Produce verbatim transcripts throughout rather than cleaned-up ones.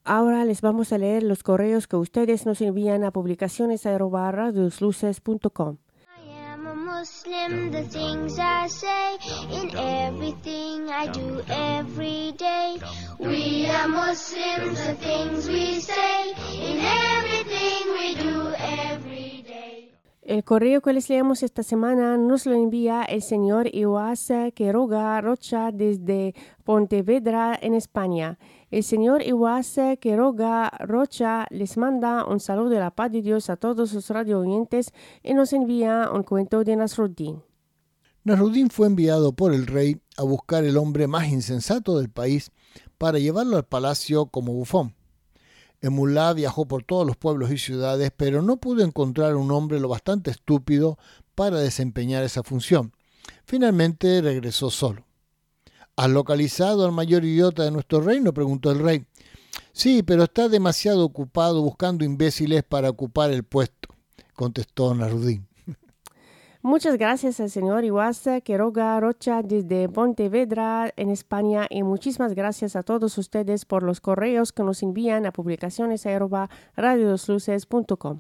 Ahora les vamos a leer los correos que ustedes nos envían a publicaciones arroba radiosluces punto com. Muslim, the things I say, in everything I do every day. We are Muslims, the things we say, in everything we do every day. El correo que les leemos esta semana nos lo envía el señor Iwasa Quiroga Rocha desde Pontevedra, en España. El señor Iwasa Quiroga Rocha les manda un saludo de la paz de Dios a todos sus radio oyentes y nos envía un cuento de Nasruddin. Nasruddin fue enviado por el rey a buscar el hombre más insensato del país para llevarlo al palacio como bufón. El mulá viajó por todos los pueblos y ciudades, pero no pudo encontrar un hombre lo bastante estúpido para desempeñar esa función. Finalmente regresó solo. ¿Has localizado al mayor idiota de nuestro reino?, preguntó el rey. Sí, pero está demasiado ocupado buscando imbéciles para ocupar el puesto, contestó Nasruddin. Muchas gracias al señor Iwasa Quiroga Rocha desde Pontevedra, en España, y muchísimas gracias a todos ustedes por los correos que nos envían a publicaciones arroba radiosluces punto com.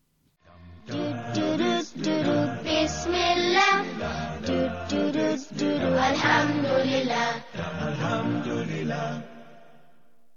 Bismillah, alhamdulillah, alhamdulillah.